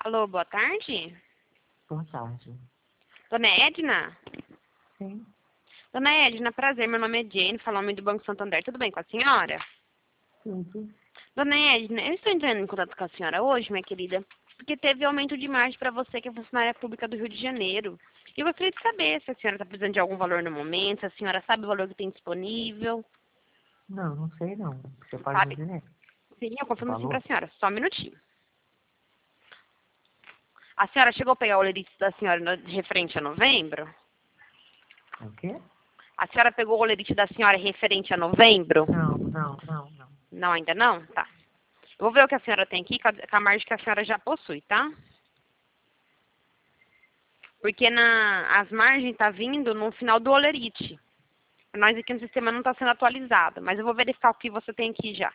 Alô, boa tarde. Boa tarde. Dona Edna? Sim. Dona Edna, prazer, meu nome é Jane, falando do Banco Santander. Tudo bem com a senhora? Tudo. Dona Edna, eu estou entrando em contato com a senhora hoje, minha querida, porque teve aumento de margem para você que é funcionária pública do Rio de Janeiro. E eu gostaria de saber se a senhora está precisando de algum valor no momento, se a senhora sabe o valor que tem disponível. Não, não sei não. Você pode Sabe? dizer Sim, eu o confirmo sim para valor? a senhora. Só um minutinho. A senhora chegou a pegar o olerite da senhora referente a novembro? O quê? A senhora pegou o olerite da senhora referente a novembro? Não. Não, ainda não? Tá. Eu vou ver o que a senhora tem aqui, com a margem que a senhora já possui, tá? Porque as margens tá vindo no final do olerite. Nós aqui no sistema não está sendo atualizado, mas eu vou verificar o que você tem aqui já.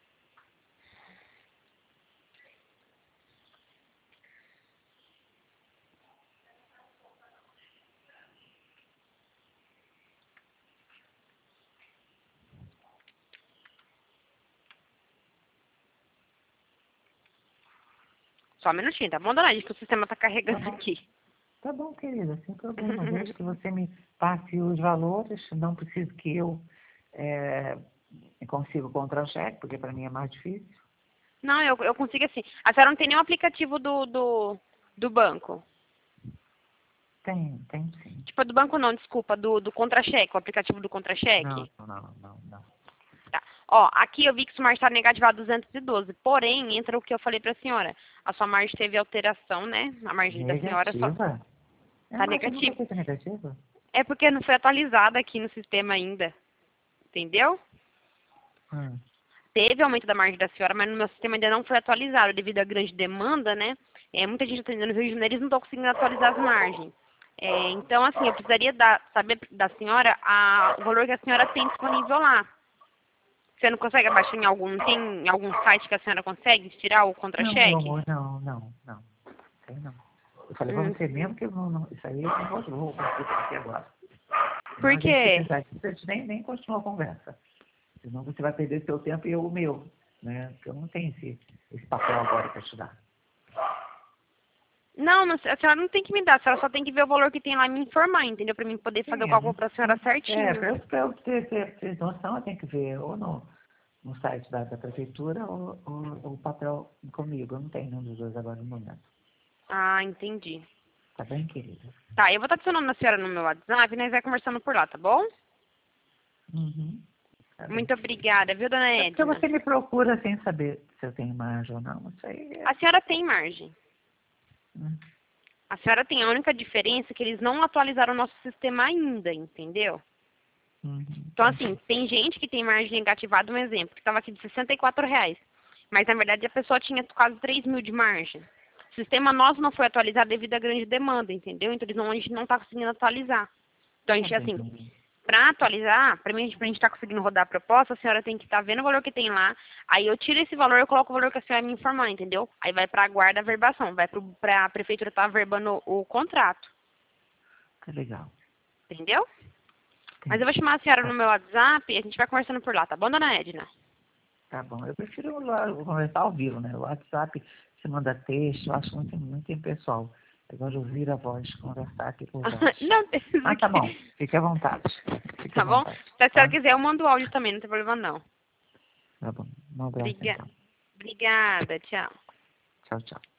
Só um minutinho, tá bom, dona Edith, que o sistema tá carregando aqui. Tá bom, querida, sem problema. Desde que você me passe os valores, não preciso que eu consiga o contra-cheque, porque para mim é mais difícil. Não, eu consigo assim. A senhora não tem nenhum aplicativo do banco. Tem sim. Tipo, do banco não, desculpa, do contra-cheque, o aplicativo do Não. contra-cheque. Tá. Ó, aqui eu vi que sua margem está negativada 212. Porém, entra o que eu falei para a senhora. A sua margem teve alteração, né? A margem da senhora só Negativa? tá Mas eu nunca negativa. fiz negativa? É porque não foi atualizada aqui no sistema ainda. Entendeu? Hum. Teve aumento da margem da senhora, mas no meu sistema ainda não foi atualizado devido à grande demanda, né? Muita gente atendendo no Rio de Janeiro, eles não estão conseguindo atualizar as margens. Então, assim, eu precisaria saber da senhora o valor que a senhora tem disponível lá. Você não consegue abaixar tem em algum site que a senhora consegue tirar o Não, meu contra-cheque? amor, não. Sei não. Eu falei pra você mesmo que eu isso aí eu não vou conseguir aqui agora. Senão Por a gente quê? fica aqui, a gente nem continua a conversa. Senão você vai perder seu tempo e eu o meu, né? Porque eu não tenho esse papel agora para te dar. Não, a senhora não tem que me dar, a senhora só tem que ver o valor que tem lá e me informar, entendeu? Pra mim poder fazer o cálculo pra senhora certinho. Pra eu ter noção, eu tenho que ver ou no site da prefeitura ou o papel comigo. Eu não tenho nenhum dos dois agora no momento. Ah, entendi. Tá bem, querida? Tá, eu vou estar adicionando a senhora no meu WhatsApp e nós vai conversando por lá, tá bom? Uhum. Tá bem. Muito obrigada, viu, dona É porque Edna? você me procura sem saber se eu tenho margem ou não. Isso aí A senhora tem margem. hum. A senhora tem a única diferença é que eles não atualizaram o nosso sistema ainda, entendeu? Uhum. Então, assim, tem gente que tem margem negativada, um exemplo, que estava aqui de R$ 64. Mas, na verdade, a pessoa tinha quase 3 mil de margem. O sistema nosso não foi atualizado devido à grande demanda, entendeu? Então, a gente não está conseguindo atualizar. Então, a Tá gente, assim, bem. para atualizar, pra gente estar conseguindo rodar a proposta, a senhora tem que estar vendo o valor que tem lá. Aí eu tiro esse valor, eu coloco o valor que a senhora me informar, entendeu? Aí vai para a guarda a verbação, vai para a prefeitura estar averbando o contrato, Tá legal. entendeu? Mas eu vou Entendi. chamar a senhora no Tá, meu WhatsApp e a gente vai conversando por lá, tá bom, dona Edna? tá bom. Eu prefiro lá conversar ao vivo, né? O WhatsApp, você manda texto, eu acho muito impessoal. Agora ouvir a voz, conversar aqui por voz. Não, tem isso Ah, tá aqui. bom. Fique à vontade. Fique à Tá bom? vontade, Se a senhora tá? quiser, eu mando o áudio também, não tem problema não. Tá bom. Um abraço Obriga- então. Obrigada, tchau. Tchau.